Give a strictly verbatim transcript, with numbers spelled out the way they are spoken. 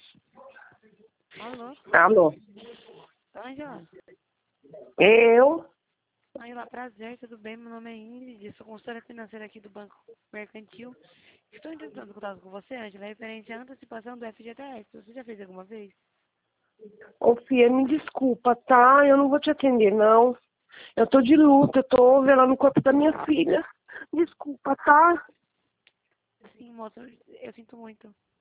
Alô? Alô? Ângela? Eu? Ângela, prazer, tudo bem? Meu nome é Ingrid, sou consultora financeira aqui do Banco Mercantil. Estou entrando em contato com você, Ângela, referente à antecipação do F G T S. Você já fez alguma vez? Ô, Fia, me desculpa, tá? Eu não vou te atender, não. Eu tô de luta, eu tô velando o corpo da minha filha. Desculpa, tá? Sim, moço, eu sinto muito.